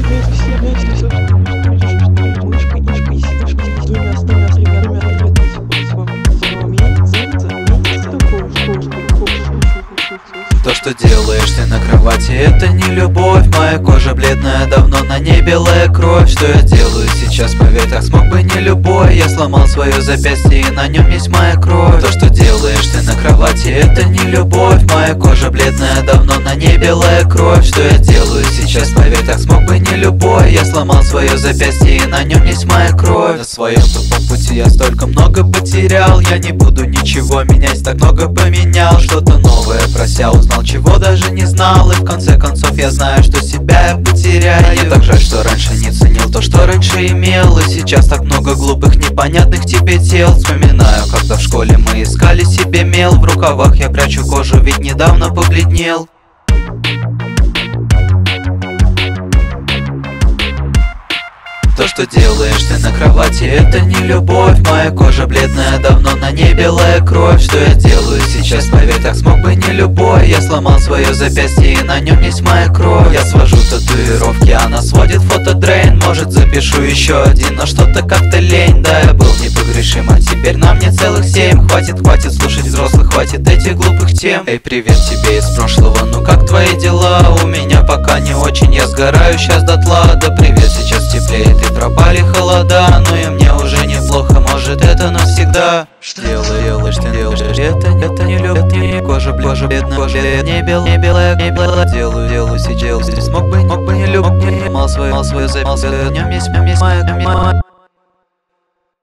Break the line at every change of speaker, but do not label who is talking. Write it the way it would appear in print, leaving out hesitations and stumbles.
То, что делаешь ты на кровати, это не любовь. Моя кожа бледная, давно на ней белая кровь. Что я делаю сейчас, поверь, так смог бы не любой. Я сломал свое запястье, и на нем есть моя кровь. То, что делаешь ты на кровати, это не любовь. Моя кожа бледная, давно на ней белая кровь. Что я делаю сейчас, поверь, так смог бы не любой. Я сломал свое запястье, и на нем есть моя кровь. На своем тупом пути я столько много потерял. Я не буду ничего менять, так много поменял. Что-то новое прося, узнал, чего даже не знал. И в конце концов я знаю, что себя я потеряю. Мне так жаль, что раньше не ценил то, что раньше имел. И сейчас так много глупых, непонятных тебе тел. Вспоминаю, когда в школе мы искали себе мел. В рукавах я прячу кожу, ведь недавно побледнел. То, что делаешь ты на кровати, это не любовь. Моя кожа бледная, давно на ней белая кровь. Что я делаю сейчас, поверь, так смог бы не любой. Я сломал свое запястье, и на нем есть моя кровь. Я свожу татуировки, она сводит фотодрейн. Может, запишу еще один, но что-то как-то лень. Да, я был непогрешим, а теперь на мне целых 7. Хватит слушать взрослых, хватит этих глупых тем. Эй, привет тебе из прошлого, ну как твои дела? У меня пока не очень, я сгораю сейчас дотла. Да привет, сейчас теплеет и пропали холода. Но и мне уже неплохо, может это навсегда. Что делаешь ты, делаешь это не любовь. Кожа бледная, не белая. Делаю сейчас, смог бы не любовь. Мал свою запись, в нем есть моя.